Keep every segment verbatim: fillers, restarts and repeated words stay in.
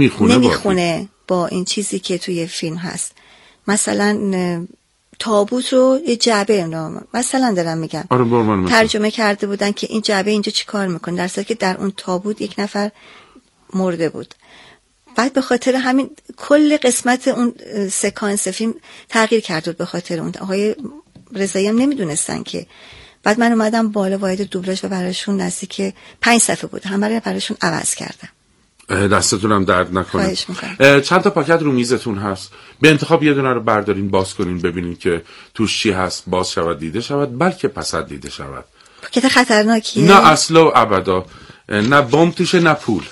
میخونه نمیخونه با, با این چیزی که توی فیلم هست. مثلا تابوت رو یه جعبه نام مثلا دارم میگم آره ترجمه کرده بودن که این جعبه اینجا چی کار میکنه، در صورتی که در اون تابوت یک نفر مرده بود. بعد به خاطر همین کل قسمت اون سکانس فیلم تغییر کرد بود به خاطر اون. آقای رضایی هم نمیدونستن که. بعد من اومدم بالا وارد دوبلاژ و براشون نزدیک پنج صفحه بود همه رو براشون عوض کردم. دستتونم درد نکنه. چند تا پاکت رو میزتون هست، به انتخاب یه دونه رو بردارین باز کنین ببینین که توش چی هست، باز شود دیده شود، بلکه پسند دیده شود. پاکت خطرناکیه؟ نه اصلا و ابدا، نه بمب توشه نه پول.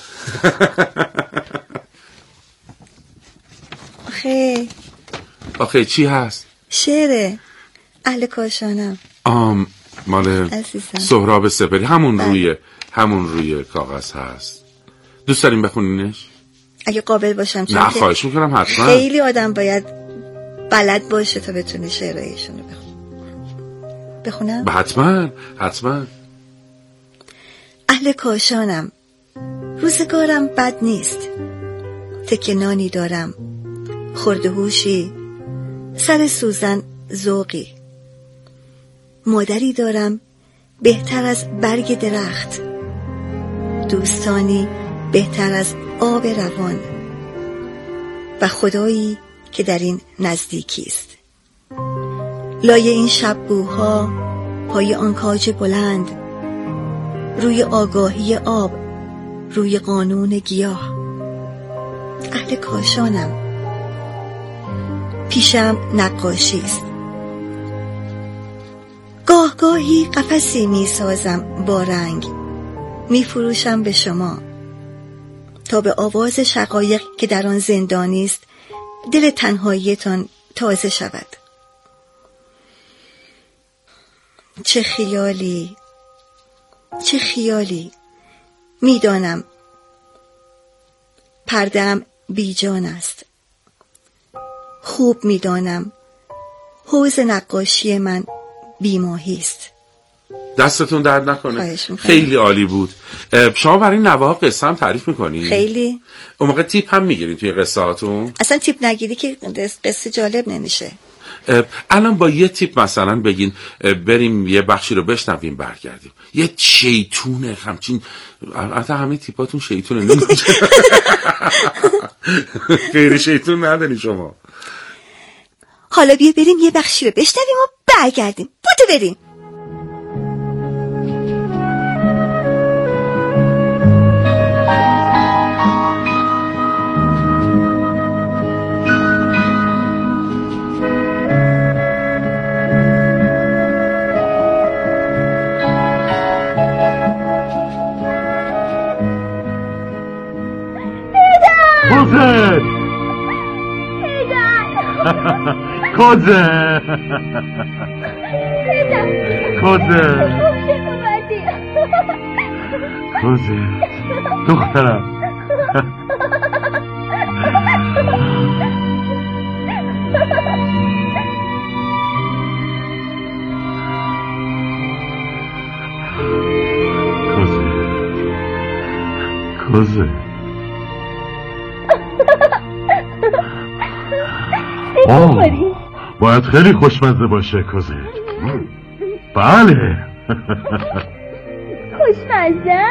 آخه آخه چی هست؟ شعره اهل کاشانم. آم مال سهراب سپهری، همون بله. روی همون روی کاغذ هست. دوست داریم بخونینش؟ اگه قابل باشم. چون نه خواهش میکنم حتما. خیلی آدم باید بلد باشه تا بتونه شعرهایشون رو بخونه. بخونم؟ حتما حتما. اهل کاشانم، روزگارم بد نیست، تکه نانی دارم، خورده هوشی، سر سوزن ذوقی، مادری دارم بهتر از برگ درخت، دوستانی بهتر از آب روان، و خدایی که در این نزدیکی است. لای این شب‌بوها، پای آن کاج بلند، روی آگاهی آب، روی قانون گیاه. اهل کاشانم، پیشم نقاشی است، گاه گاهی قفسی می سازم با رنگ، می فروشم به شما تا به آواز شقایق که در آن زندانی است دل تنهاییتان تازه شود. چه خیالی، چه خیالی، میدانم پرده‌ام بیجان است، خوب میدانم حوض نقاشی من بیماهی است. دستتون درد نکنه، خیلی عالی بود. شما برای نوه‌ها قصه هم تعریف میکنی؟ خیلی. اون موقع تیپ هم میگیرین توی قصه هاتون؟ اصلا تیپ نگیری که قصه جالب نمیشه. الان با یه تیپ مثلا بگین بریم یه بخشی رو بشنویم برگردیم. یه شیطونه همچین، البته همه تیپاتون شیطونه نمیشه. غیر شیطون نداری شما. حالا بیا بریم یه بخشی رو بشنویم و برگردیم. بودو بریم. کوزه کوزه کوزه کوزه دخترم کوزه کوزه آه باید خیلی خوشمزه باشه کوزه. بله خوشمزه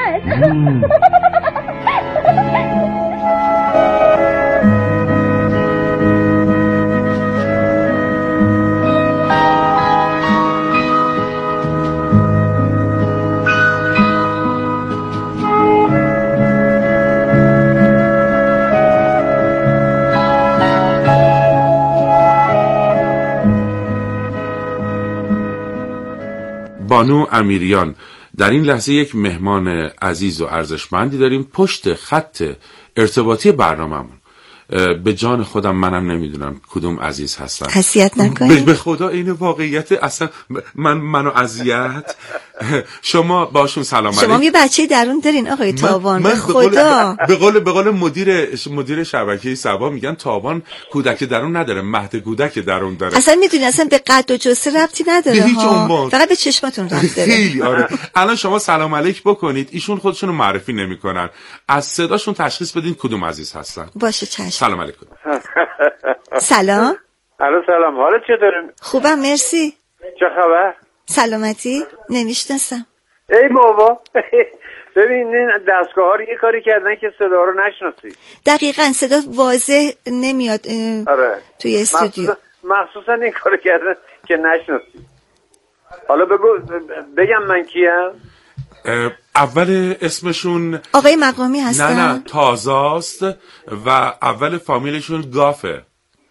بانو امیریان. در این لحظه یک مهمان عزیز و ارزشمندی داریم پشت خط ارتباطی برنامه‌مون. به جان خودم منم نمیدونم کدوم عزیز هستن. اذیت نکنید. به خدا این واقعیت اصلا من منو اذیت. شما باشون سلام علیکم. شما یه بچه درون دارین آقای تاوان. به خدا به قول به قول مدیر مدیر شبکه سبا میگن تاوان کودک درون نداره، مهد کودک درون داره. اصلا میدونی اصلا به قد و جسه ربطی نداره ها، فقط به چشماتون ربط داره. خیلی آره. الان شما سلام علیک بکنید، ایشون خودشونو معرفی نمیکنن، از صداشون تشخیص بدین کدوم عزیز هستن. باشه چشم. سلام علیکم. سلام. الو سلام، حالت چطوره؟ خوبم مرسی. چه خبر؟ سلامتی؟ نمیشناسم. ای بابا ببین این دستگاه ها رو یه کاری کردن که صدا رو نشناسی. دقیقاً صدا واضح نمیاد. آره. توی استودیو مخصوصا این کارو کردن که نشناسی. حالا بگو بگم من کیم؟ اول اسمشون آقای مقامی هستن؟ نه نه تازاست و اول فامیلشون گافه.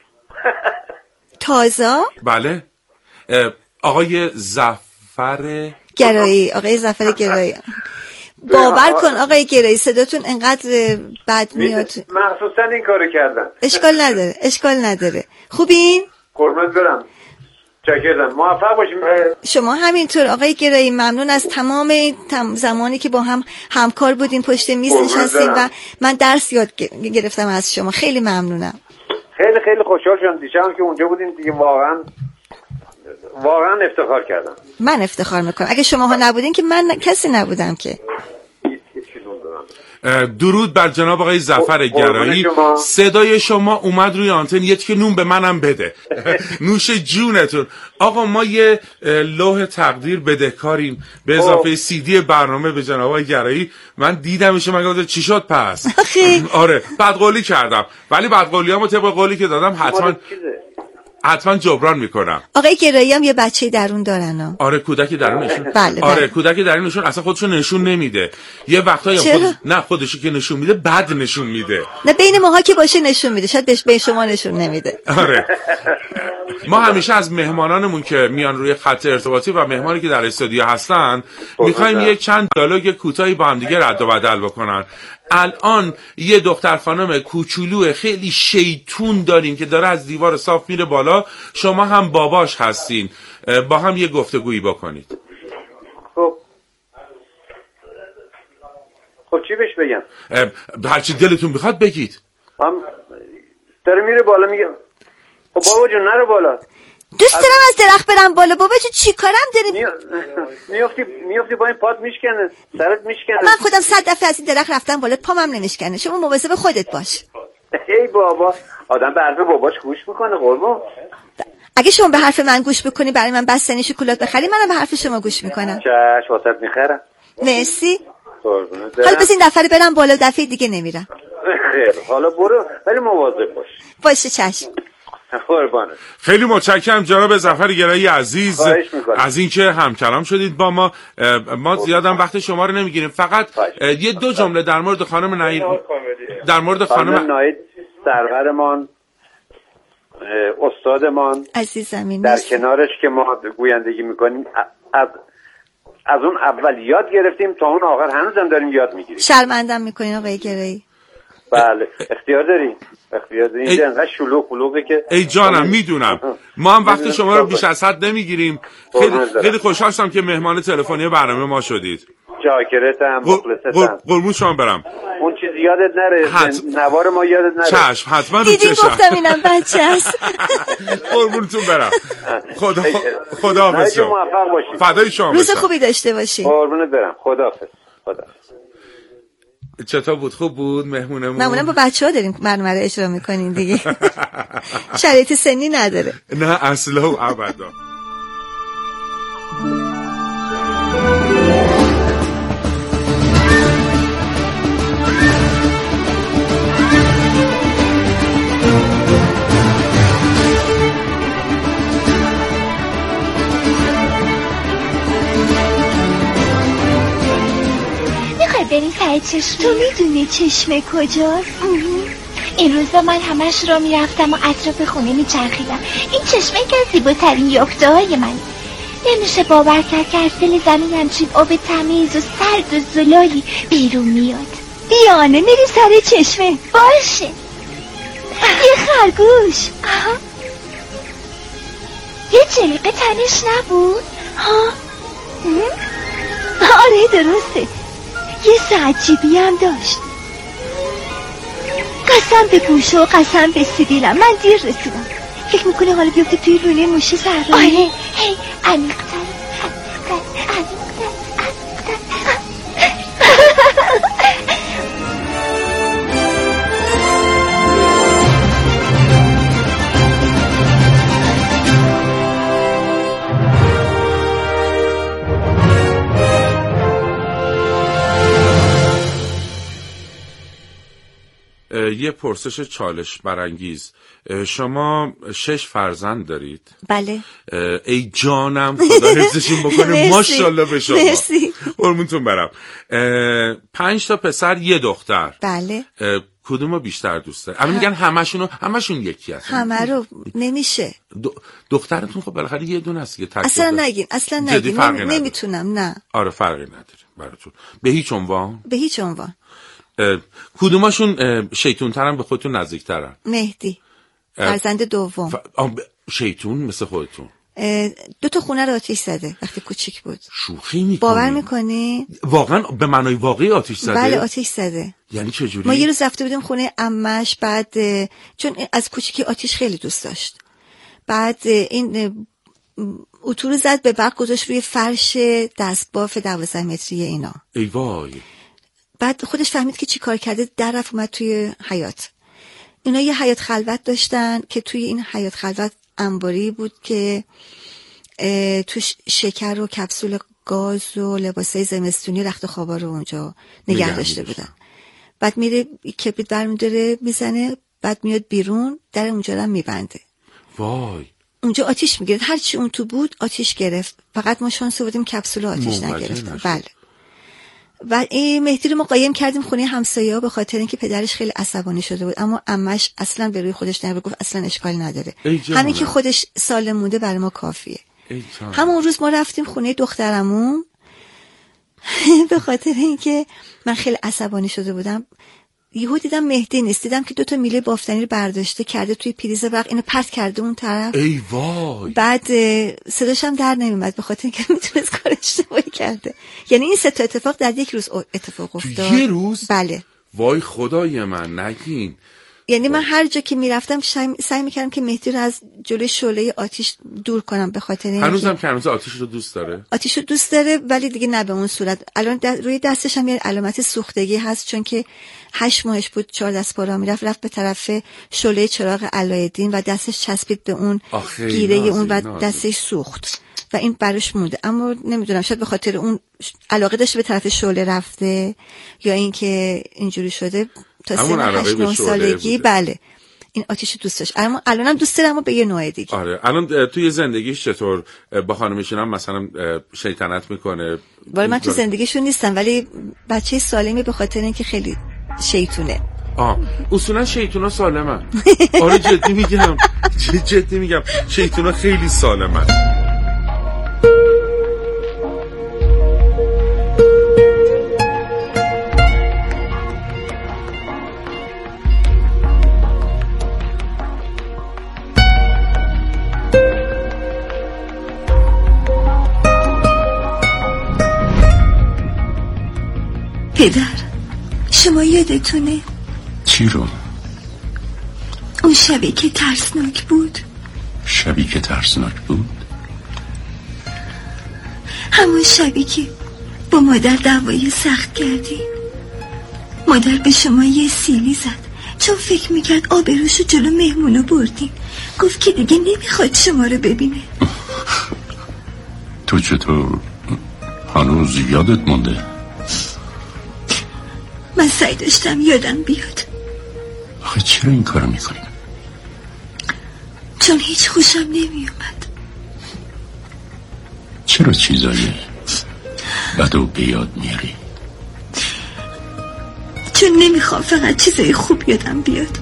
تازا؟ بله. آقای زفر گرایی. آقای زفر گرایی. باور کن آقای گرایی صداتون انقدر بد میاد. مخصوصا این کارو کردن. اشکال نداره اشکال نداره. خوبین؟ قربونت برم. چاکرم. موفق باشیم. شما همینطور آقای گرایی. ممنون از تمام زمانی که با هم همکار بودیم پشت میز نشستیم و من درس یاد گرفتم از شما. خیلی ممنونم. خیلی خیلی خوشحال شدم دیشب که اونجا بودیم دیگه. واقعا واقعا افتخار کردم. من افتخار میکنم. اگه شماها نبودین که من کسی نبودم که. درود بر جناب آقای زفر گرایی. صدای شما اومد روی آنتن، یه که نون به منم بده. نوش جونتون. آقا ما یه لوح تقدیر بدهکاریم به اضافه سی دی برنامه به جناب آقای گرایی. من دیدمش، من گفتم چی شد پس؟ آره بدقولی کردم، ولی بدقولیامو طبق قولی که دادم حتما حتما جبران میکنم. آقای گرایی هم یه بچه درون دارن ها. آره کودک درونشون. بله آره بله. کودک درونشون اصلا خودشون نشون نمیده. یه وقتایی خود... نه خودشو که نشون میده بد نشون میده. نه بین ماها که باشه نشون میده، شاید بهش به شما نشون نمیده. آره. ما همیشه از مهمانانمون که میان روی خط ارتباطی و مهمانی که در استودیو هستن میخوایم یک چند دیالوگ کوتاهی با هم دیگه رد و بدل بکنن. الان یه دختر خانم کوچولو خیلی شیطون داریم که داره از دیوار صاف میره بالا، شما هم باباش هستین، با هم یه گفتگویی بکنید. خب خب چی بهش بگم؟ هرچی دلتون بخواد بگید. هم داره میره بالا میگه خب بابا جون نرو بالا. دوست دارم از درخت برم بالا. بابا جو چی کارم داری؟ میافتی میافتی با این پات میشکنه، سرت میشکنه. من خودم صد دفعه از این درخت رفتم بالا، پامم نمیشکنه. شما مواظب خودت باش. ای بابا آدم به حرف باباش گوش میکنه قربون. اگه شما به حرف من گوش بکنی برای من بستنی شکلات بخری، منم به حرف شما گوش میکنم. چش واسط میخرم. مرسی. قربونت. حالا بس این دفعه برم بالا، دفعه دیگه نمیرم. خیر حالا برو ولی مواظب باش. باشه چشم. قربانه. خیلی متشکرم جناب زفر گرایی عزیز از اینکه همکلام شدید با ما. ما زیادم وقت شما رو نمیگیریم، فقط یه دو جمله در مورد خانم ناید در مورد خانم ناید سرورمان، استادمان عزیزم، در کنارش که ما گویندگی میکنیم از از اون اول یاد گرفتیم تا اون آخر هنوزم داریم یاد میگیریم. شرمندم میکنین آقای گرایی. بله اختیار داری اختیار داری. اینجا انقدر شلوغ قلوغه که ای جانم میدونم. ما هم وقت شما رو بیش از حد نمیگیریم. خیلی خیلی خوشحال شدم که مهمان تلفنی برنامه ما شدید. چاکرتم، مخلصتم. قربون شما برم. اون چیز یادت نره، حت... نوار ما یادت نره. چشم حتما رو دیدی گفتم اینم بچه است. قربونتون برم. خدا خدا حافظ شما. موفق باشید. فدای شما. روز خوبی داشته باشی. قربونت برم. خدا حافظ. خدا حافظ. چطور بود؟ خوب بود مهمونمون؟ معمولا با بچه‌ها داریم برنامه رو اجرا می‌کنیم دیگه. شرایط سنی نداره. نه اصلا و ابدا. بریم ته چشمه. تو میدونی چشمه کجاست؟ این روزا من همش را میرفتم و اطراف خونه میچرخیدم. این چشمه که از زیباترین یافته های من. نمیشه باور کرد که از دل زمین همچین آب تمیز و سرد و زلایی بیرون میاد. دیانه میری سر چشمه؟ باشه. یه خرگوش. آها. یه جلیقه تنش نبود؟ ها؟ آره درسته. یه ساعت جیبی هم داشت. قسم به گوشه و قسم به سیبیلم من دیر رسیدم. فکر میکنه حالا بیفته توی لونه موشه صحرایی؟ آره. هی عمیق‌تر عمیق‌تر عمیق‌تر عمیق‌تر. یه پرسش چالش برانگیز. شما شش فرزند دارید؟ بله. ای جانم خدا حفظشون بکنه. ماشاءالله به شما. مرسی. قربونتون برم. پنج تا پسر یه دختر. بله. کدومو بیشتر دوست داری؟ الان میگن همشونو همشون یکی هستن. همه رو نمیشه. دخترتون خب بالاخره یه دونه است که اصلا نگین اصلا نگین. نمیتونم. نه. آره فرقی نداره براتون. به هیچ عنوان؟ به هیچ عنوان. کدوماشون شیطون ترن به خودتون نزدیک ترن؟ مهدی فرزند دوم. ف... شیطون مثل خودتون؟ دو تا خونه رو آتیش زده وقتی کوچیک بود. شوخی میکنی؟ باور میکنی؟ واقعا به معنای واقعی آتیش زده؟ بله آتیش زده. یعنی چجوری؟ ما یه روز رفته بودیم خونه عمش، بعد چون از کوچیکی آتیش خیلی دوست داشت، بعد این اتو زد به برق گذاشت روی فرش دستباف دوازده متری اینا. ای وای. بعد خودش فهمید که چی کار کرده، در رفت اومد توی حیاط. اینا یه حیاط خلوت داشتن که توی این حیاط خلوت انباری بود که توش شکر و کپسول گاز و لباسای زمستونی رخت خوابا رو اونجا نگه داشته بودن. بعد میره کبریت برمی‌داره میزنه، بعد میاد بیرون در اونجا رو میبنده. وای. اونجا آتیش میگیره، هر چی اون تو بود آتیش گرفت، فقط ما شانس آوردیم کپسول آتیش نگرفتن. بله. و این مهدی رو ما قایم کردیم خونه همسایه‌ها به خاطر اینکه پدرش خیلی عصبانی شده بود، اما عمش اصلا به روی خودش نمیگفت، گفت اصلا اشکالی نداره، همین که خودش سالم مونده برای ما کافیه. همون روز ما رفتیم خونه دخترمون به خاطر اینکه من خیلی عصبانی شده بودم. یهو دیدم مهدی نیست، دیدم که دوتا میله بافتنی رو برداشته کرده توی پریز برق، اینو پرت کرده اون طرف. ای وای. بعد صداش هم در نمیومد به خاطر اینکه میتونست کار اشتباهی کرده. یعنی این سه تا اتفاق در یک روز اتفاق افتاد. یه روز؟ بله. وای خدای من نگین. یعنی من هر جا که میرفتم سعی میکردم که مهدی رو از جلوی شعله آتیش دور کنم به خاطر اینکه هنوزم که هنوز آتیش رو دوست داره. آتیش رو دوست داره ولی دیگه نه به اون صورت. الان دست روی دستش هم یه علامت سوختگی هست، چون که هشت ماهش بود چهار دست پا میرفت، رفت به طرف شعله چراغ علایالدین و دستش چسبید به اون گیره اون و دستش سوخت و این براش مونده. اما نمیدونم شاید به خاطر اون علاقه داشته به طرف شعله رفته یا اینکه اینجوری شده تا سن هشت نه سالگی. بله این آتیش دوست داشت، اما الانم دوست داره اما به یه نوع دیگه. آره الان توی زندگیش چطور با خانمشون هم مثلا شیطنت میکنه؟ ولی من تو زندگیشون نیستم ولی بچه سالمه به خاطر اینکه خیلی شیطونه. آه اصولا شیطونا سالمن. آره جدی میگم جدی میگم شیطونا خیلی سالمن. پدر شما یادتونه؟ چی رو؟ اون شبی که ترسناک بود. شبی که ترسناک بود؟ همون شبی که با مادر دعوای سخت کردی. مادر به شما یه سیلی زد چون فکر میکرد آبروشو جلو مهمونو بردین، گفت که دیگه نمیخواد شما رو ببینه. تو چطور هنوز یادت مونده؟ من سعی داشتم یادم بیاد. آخه چرا این کارو میکنی؟ چون هیچ خوشم نمیومد. چرا چیزای بدو به یاد میاری؟ چون نمیخوام فقط چیزای خوب یادم بیاد.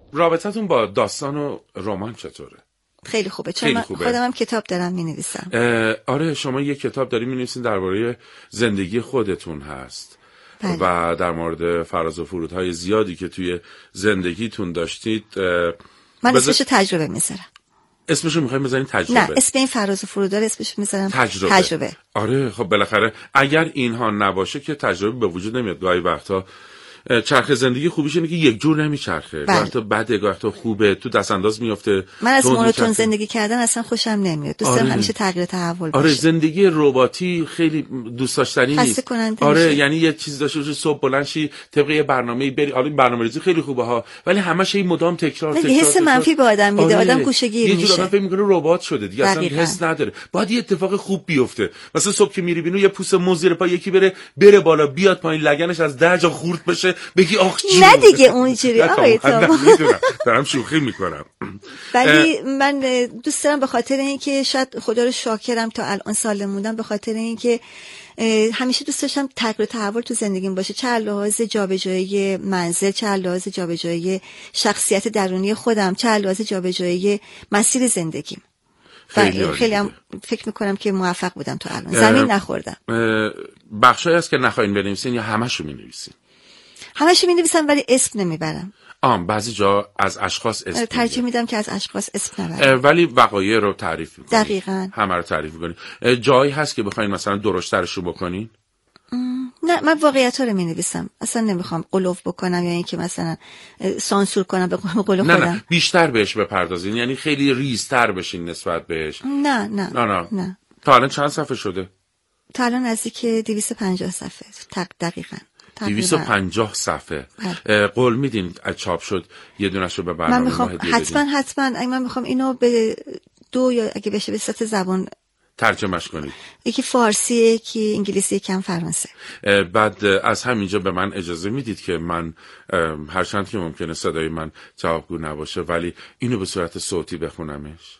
رابطتون با داستان و رمان چطوره؟ خیلی خوبه، چون من خودم هم کتاب دارم می‌نویسم. آره شما یه کتاب داری می‌نویسین درباره زندگی خودتون هست. بله. و در مورد فراز و فرودهای زیادی که توی زندگیتون داشتید. من بز... اسمشو تجربه میذارم. اسمشو میخوایم بذارین تجربه؟ نه، اسم این فراز و فرودها اسمشو میذارم تجربه. تجربه. آره خب بالاخره اگر اینها نباشه که تجربه به وجود نمیاد. گاهی وقتا چرخ زندگی خوبیش اینه که یک جور نمیچرخه. گاهی وقتا بده، گاهی وقتا خوبه، تو دست انداز میفته. من از مونوتون زندگی کردن اصلا خوشم نمیاد. دوست دارم آره. همیشه تغییر تحول باشه. آره زندگی رباتی خیلی دوست داشتنی نیست. آره میشه. یعنی یه چیز داشته باشی صبح بلند شی طبق یه برنامه‌ای بری. آره برنامه‌ریزی خیلی خوبه ها، ولی همش این مدام تکرار تکرار. حس منفی به آدم میده. آره. آدم گوشه‌گیر میشه. یه جور آدم فکر می‌کنه ربات شده دیگه، اصلا حس نداره. باید یه اتفاق خوب بیفته. مثلا صبح که میری بینو یه پوست موز زیر پا یکی بره بره بالا بیاد پایین لگنش از ده جا خورد بشه بگی آخ نه دیگه اونجوری آقای تو. دارم شوخی میکنم. ولی من دوست دارم به خاطر اینکه شاید خدا رو شاکرم تا الان سالم موندم، به خاطر اینکه همیشه دوست داشتم تغییر و تحول تو زندگیم باشه، چه لحاظ جابجایی منزل، چه لحاظ جابجایی شخصیت درونی خودم، چه لحاظ جابجایی مسیر زندگیم. خیلی, خیلی هم فکر میکنم که موفق بودم تا الان. زمین نخوردم. بخشایی هست که نخواهین بنویسین یا همشو می‌نویسین؟ همشو می‌نویسم ولی اسم نمیبرم. آم بعضی جا از اشخاص اسم ترجیح میدم که از اشخاص اسم نبرم، ولی وقایع رو تعریف میکنی. دقیقاً همه رو تعریف میکنی. جایی هست که بخواین مثلا درشترش رو بکنین؟ نه من واقعیت رو می‌نویسم، اصلا نمیخوام قلوف بکنم یا اینکه مثلا سانسور کنم به قول خودم. نه نه بیشتر بهش بپردازین، یعنی خیلی ریزتر بشین نسبت بهش. نه نه نه نه, نه. تا الان چند صفحه شده؟ تا الان نزدیک دویست و پنجاه صفحه دقیقاً. دویست و پنجاه صفحه. قول میدین چاپ شد یه دونه‌شو به برنامه من میخوام حتما حتما من میخوام اینو به دو یا اگه بشه به سه زبان ترجمهش کنید. یکی فارسی، یکی انگلیسی، یکی هم فرانسه. بعد از همینجا به من اجازه میدید که من هرچند که ممکنه صدای من جوابگو نباشه ولی اینو به صورت صوتی بخونمش؟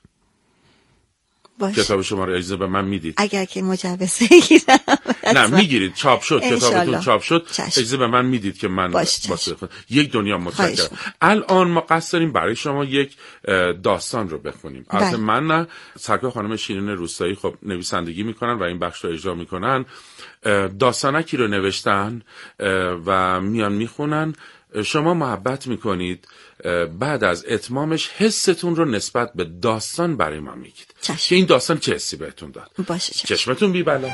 باش. کتاب شما رو اجازه به من میدید؟ اگر که مجوز بگیرم. نه میگیرید، چاپ شد، کتابتون چاپ شد، چشم. اجازه به من میدید که من واسه یک دنیا متشکرم. الان ما قصد داریم برای شما یک داستان رو بخونیم. البته من نه، سرکار خانم شیرین روستایی خب نویسندگی میکنن و این بخش رو اجرا میکنن. داستانکی رو نوشتن و میان میخونن، شما محبت میکنید بعد از اتمامش حستون رو نسبت به داستان برای ما میگید که این داستان چه حسی بهتون داد. باشه چشم. چشمتون بی بلا.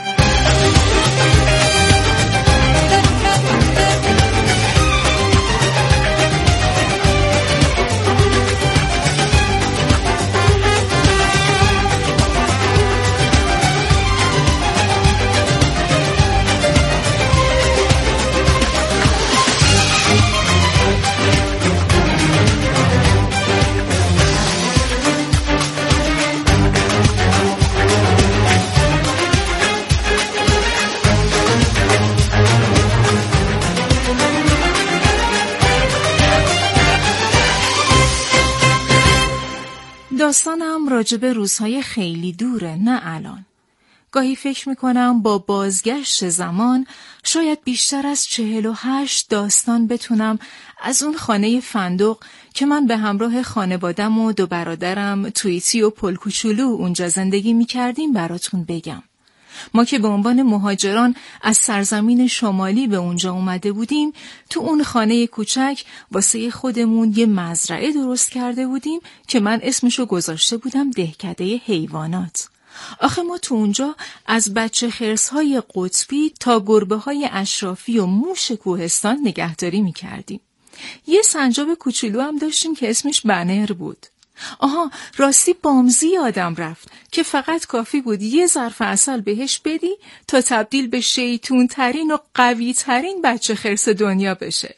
داستانم راجب روزهای خیلی دوره، نه الان. گاهی فکر میکنم با بازگشت زمان شاید بیشتر از چهل و هشت داستان بتونم از اون خانه فندق که من به همراه خانوادم و دو برادرم توییتی و پلکوچولو اونجا زندگی میکردیم براتون بگم. ما که به عنوان مهاجران از سرزمین شمالی به اونجا اومده بودیم، تو اون خانه کوچک واسه خودمون یه مزرعه درست کرده بودیم که من اسمشو گذاشته بودم دهکده حیوانات. آخه ما تو اونجا از بچه خرس‌های قطبی تا گربه‌های اشرافی و موش کوهستان نگهداری می‌کردیم. یه سنجاب کوچولو هم داشتیم که اسمش بنر بود. آها راستی بامزی یادم رفت که فقط کافی بود یه ظرف عسل بهش بدی تا تبدیل به شیطون ترین و قوی ترین بچه خرس دنیا بشه.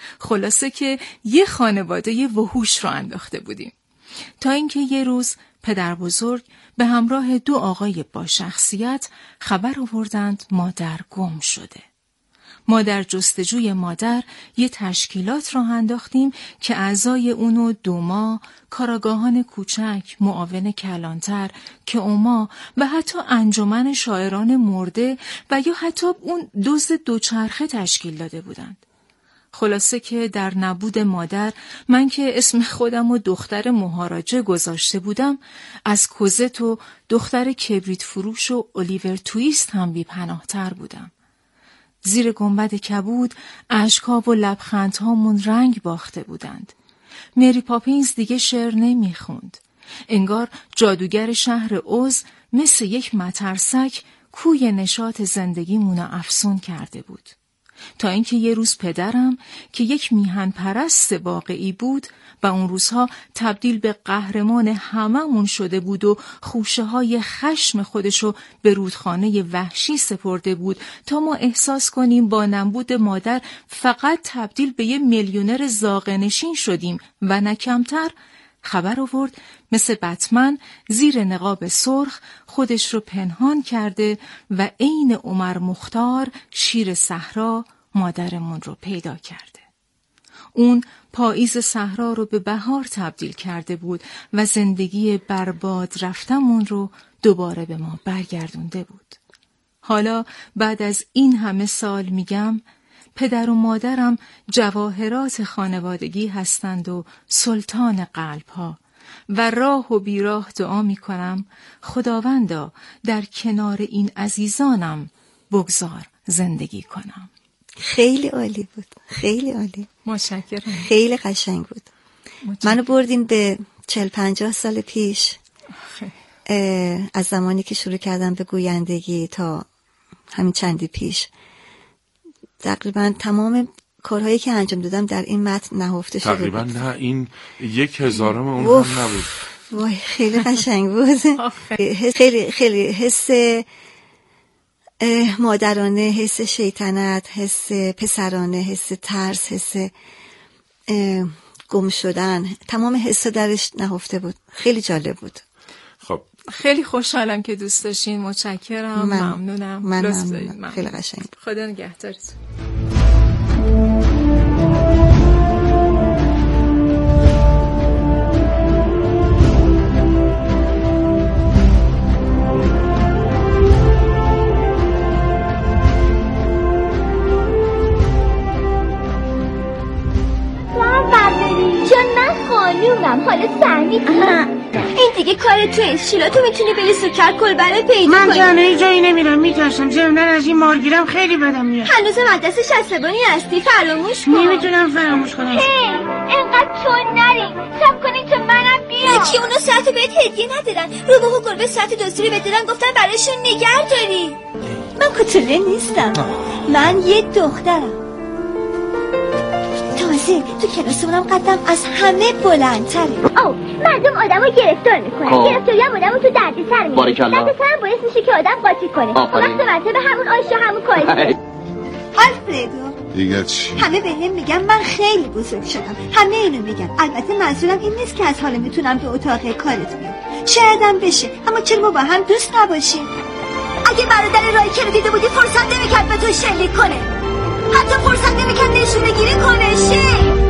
خلاصه که یه خانواده یه وحوش رو انداخته بودیم. تا اینکه یه روز پدر بزرگ به همراه دو آقای با شخصیت خبر آوردند مادر گم شده. ما در جستجوی مادر یه تشکیلات راه انداختیم که اعضای اونو دوما، کاراگاهان کوچک، معاون کلانتر، که اوما و حتی انجمن شاعران مرده و یا حتی اون دزد دوچرخه تشکیل داده بودند. خلاصه که در نبود مادر، من که اسم خودم و دختر مهاراجه گذاشته بودم، از کوزت و دختر کبریت فروش و الیور تویست هم بی پناه تر بودم. زیر گنبد کبود اشک‌ها و لبخندهامون رنگ باخته بودند. مری پاپینز دیگه شعر نمیخوند. انگار جادوگر شهر اوز مثل یک مترسک کوی نشاط زندگیمون افسون کرده بود. تا اینکه یه روز پدرم که یک میهن پرست واقعی بود و اون روزها تبدیل به قهرمان هممون شده بود و خوشه های خشم خودشو به رودخانه وحشی سپرده بود تا ما احساس کنیم با نبود مادر فقط تبدیل به یه میلیونر زاغه‌نشین شدیم و نه کمتر، خبر آورد مثل بتمن زیر نقاب سرخ خودش رو پنهان کرده و عین عمر مختار شیر صحرا مادرمون رو پیدا کرده. اون پاییز صحرا رو به بهار تبدیل کرده بود و زندگی برباد رفتمون رو دوباره به ما برگردونده بود. حالا بعد از این همه سال میگم پدر و مادرم جواهرات خانوادگی هستند و سلطان قلب‌ها و راه و بیراه دعا میکنم خداوندا در کنار این عزیزانم بگذار زندگی کنم. خیلی عالی بود، خیلی عالی. متشکرم. خیلی قشنگ بود. متشکرم. منو بردین به چهل پنجاه سال پیش، از زمانی که شروع کردم به گویندگی تا همین چندی پیش. تقریبا تمام کارهایی که انجام دادم در این متن نهفته شده تقریبا بود. نه این یک هزارم اون هم نبود. وای خیلی قشنگ بود. خیلی خیلی حس مادرانه، حس شیطنت، حس پسرانه، حس ترس، حس گم شدن، تمام حسا درش نهفته بود. خیلی جالب بود. خب خیلی خوشحالم که دوست داشتین. متشکرم. من ممنونم. من ممنونم. خیلی قشنگ. خدا نگهدارتون. خانومم حالا فهمیدم. این دیگه کار توی شیلا، تو میتونی بری سکر کلبره پیدا من کنی. من جانه جایی نمیرم، میترسم زمدن از این مارگیرم خیلی بدم میاد. هنوزم از دست شستبانی هستی، فراموش کن. نمیتونم فراموش کنم. هی اینقدر چون نریم، سب کنین تا منم بیام. یکی اونا ساعت بهت هدیه ندادن، رو به گربه ساعت دستوری بهت دادن، گفتن برایشون نگه داری. من کتله نیستم، من یه دخترم. تازه تو کلاسمونم قدم از همه بلندتره. او مردم آدمو گرفتار میکنه، گرفتاری هم آدمو تو دردسر میاره. دردسر هم باعث میشه که آدم قاطی کنه. وقت مرتبه همون آیش همون کاری. آلفردو دیگه چی؟ همه به هم میگن من خیلی بزرگ شدم، همه اینو میگن. البته منظورم این نیست که از حالا میتونم به اتاق کارت بیام، شایدم بشه، اما چرا ما با هم دوست نباشیم؟ اگه برادر رایکر رو دیده بودی فرصت نمیکرد به تو شلیک کنه، حتی فرصت نمیکرد نشونه گیری کنه. شی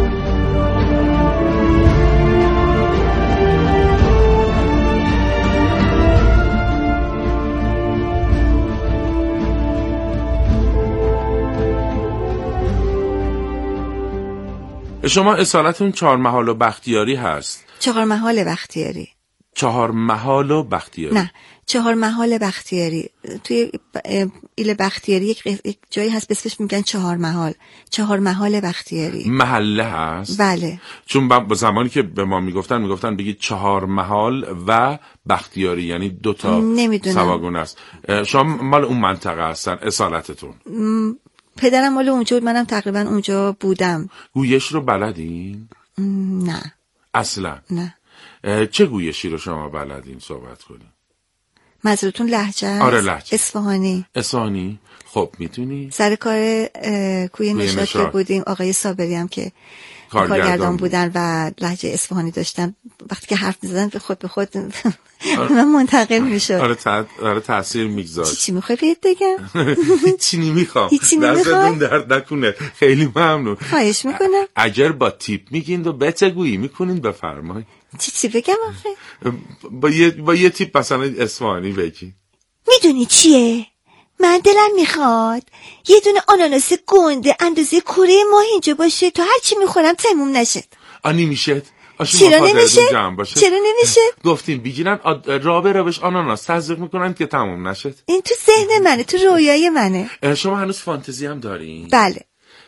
شما اصالتون چهار محال و بختیاری هست؟ چهار محال بختیاری. چهار محال و بختیاری؟ نه، چهار محال بختیاری. توی ایل بختیاری یک جایی هست بسش میگن چهار محال. چهار محال بختیاری محله هست؟ بله. چون با زمانی که به ما میگفتن میگفتن بگید چهار محال و بختیاری، یعنی دوتا سواگونه است. شما مال اون منطقه هستن اصالتتون؟ م... پدرم مال اونجا، منم تقریبا اونجا بودم. گویش رو بلدین؟ نه اصلا؟ نه. چه گویشی رو شما بلدین صحبت کنین؟ منظورتون لهجه؟ آره لهجه. اصفهانی. اصفهانی. خب میتونی؟ سر کار کوی نشاط که بودیم، آقای صابری هم که کارگردان, کارگردان بودن و لهجه اصفهانی داشتن، وقتی که حرف می‌زدن به خود به خود من منتقل میشد. آره تا... آره تاثیر میگذاشت. چی چی میخوای بهت بگم؟ هیچی نمیخوام. هیچی نمیخوام. درد نکنه. خیلی ممنون. خواهش میکنم. اگر با تیپ میگین و بتگویی میکنین بفرمایید. چی چی بگم آخه؟ با یه با یه تیپ مثلا اصفهانی بگی. میدونی چیه؟ من دلم میخواد یه دونه آناناس گنده اندازه کره ماه اینجا باشه تا هرچی میخورم تموم نشد. آنی میشه؟ چرا نمیشه؟ چرا نمیشه؟ گفتیم بگیرن رابه روش آناناس تزریق میکنن که تموم نشد. این تو ذهن منه، تو رویای منه. شما هنوز فانتزی هم دارین؟ بله.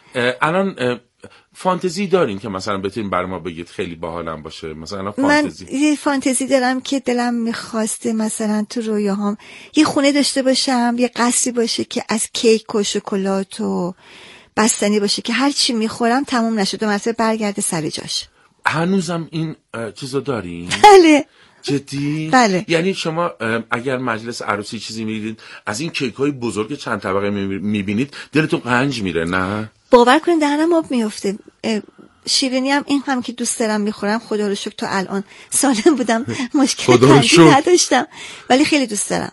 الان فانتزی دارین که مثلا بتونین برای ما بگید خیلی باحالم باشه؟ مثلا فانتزی. من یه فانتزی دارم که دلم میخواسته مثلا تو رویاهام یه خونه داشته باشم، یه قصری باشه که از کیک و شکلات و بستنی باشه که هر چی میخورم تموم نشد و مثلا برگرده سر جاش. هنوزم این چیزو دارین؟ بله. جدی؟ بله. یعنی شما اگر مجلس عروسی چیزی میرید از این کیک های بزرگ چند طبقه میبینید دلتون قنج میره نه؟ باور کنید دهنم آب میفته. شیرینی هم این هم که دوست دارم میخورم، خدا رو شکر تا الان سالم بودم، مشکل قندی نداشتم، ولی خیلی دوست دارم.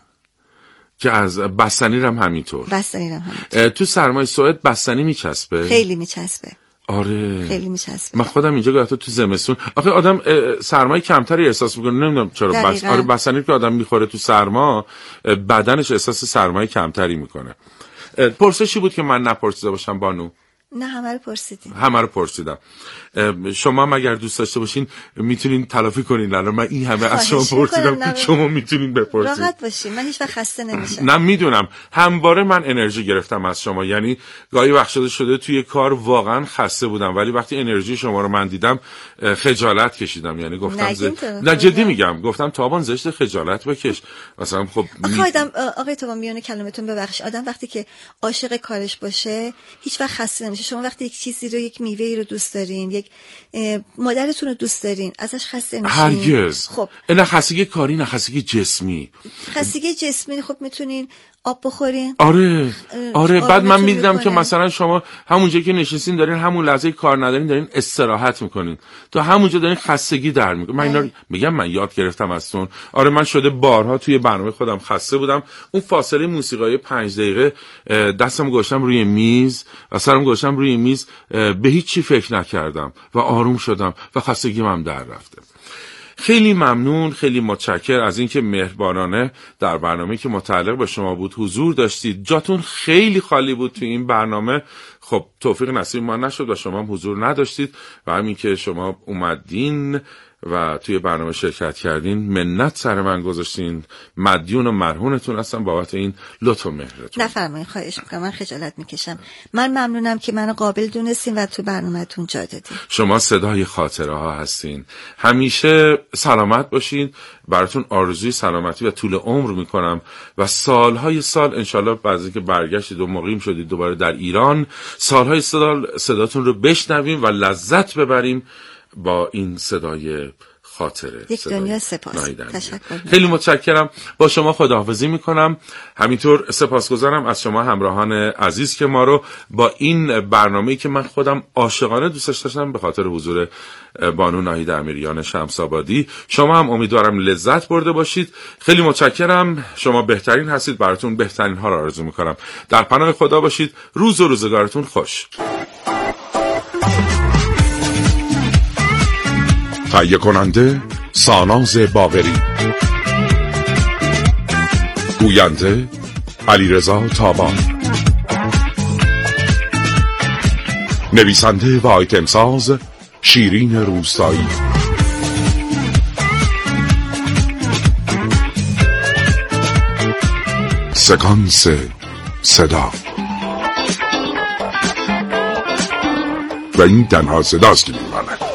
که از بستنی هم همینطور؟ بستنی هم همینطور. تو سرمای سوئد بستنی میچسبه؟ خیلی میچسبه. آره خیلی میچسبه. من خودم اینجا گفتم تو زمستون آخه آدم سرمای کمتری احساس میکنه، نمیدونم چرا. بس آره بستنی که آدم میخوره تو سرما بدنش احساس سرمای کمتری میکنه. پرسشی بود که من نپرسیده باشم بانو؟ نه همه رو پرسیدیم. همه رو پرسیدم. شما هم اگر دوست داشته باشین میتونین تلافی کنین. الان من این همه از شما پرسیدم، شما میتونین بپرسین. راحت باشین، من هیچ وقت خسته نمیشم. نه میدونم، همواره من انرژی گرفتم از شما. یعنی گاهی وقت شده شده توی کار واقعا خسته بودم، ولی وقتی انرژی شما رو من دیدم خجالت کشیدم. یعنی گفتم ز... نه جدی میگم، گفتم تابان زشت خجالت بکش. مثلا خب می... آدم آقای تابان میونه کلمتون ببخش، آدم وقتی که عاشق کارش باشه هیچ وقت خسته نمیشه. شما وقتی یک چیزی رو، یک میوه‌ای رو دوست دارین، یک مادرتون رو دوست دارین، ازش خسته نمیشین. هرگز. خب نه خستگی کاری، نه خستگی جسمی. خستگی جسمی خب میتونین آب بخورین. آره آره. بعد من میدیدم که مثلا شما همونجا که نشستین دارین همون لحظه کار ندارین دارین استراحت میکنین، تو همونجا دارین خستگی در میکنین. من اینا میگم من یاد گرفتم ازتون. آره من شده بارها توی برنامه خودم خسته بودم، اون فاصله موسیقایی پنج دقیقه دستم گذاشتم روی میز و سرم گذاشتم روی میز، به هیچ چی فکر نکردم و آروم شدم و خستگیم هم در رفته. خیلی ممنون، خیلی متشکر از اینکه مهربانانه در برنامه که متعلق به شما بود حضور داشتید. جاتون خیلی خالی بود تو این برنامه. خب توفیق نصیب ما نشد و شما هم حضور نداشتید و همین که شما اومدین و توی برنامه شرکت کردین منت سر من گذاشتین. مدیون و مرهونتون هستم بابت این لطف و مهرتون. نفرمایید، خواهش میکنم، من خجالت میکشم. من ممنونم که منو قابل دونستین و تو برنامه‌تون جا دادین. شما صدای خاطره ها هستین. همیشه سلامت باشین. براتون آرزوی سلامتی و طول عمر میکنم و سالهای سال انشالله بعد از اینکه برگشتید و مقیم شدید دوباره در ایران، سالهای سال صداتون رو بشنویم و لذت ببریم با این صدای خاطره. یک دنیا سپاس. تشکر. خیلی متشکرم. با شما خداحافظی میکنم. همینطور سپاسگزارم از شما همراهان عزیز که ما رو با این برنامه‌ای که من خودم عاشقانه دوستش داشتم به خاطر حضور بانو ناهید امیریان شمس‌آبادی، شما هم امیدوارم لذت برده باشید. خیلی متشکرم. شما بهترین هستید. براتون بهترین ها رو آرزو میکنم. در پناه خدا باشید. روز و روزگارتون خوش. تهیه کننده ساناز باقری، گوینده علیرضا تابان، نویسنده و آیتم ساز شیرین روستایی. سکانس صدا و این تنها صداست که میماند.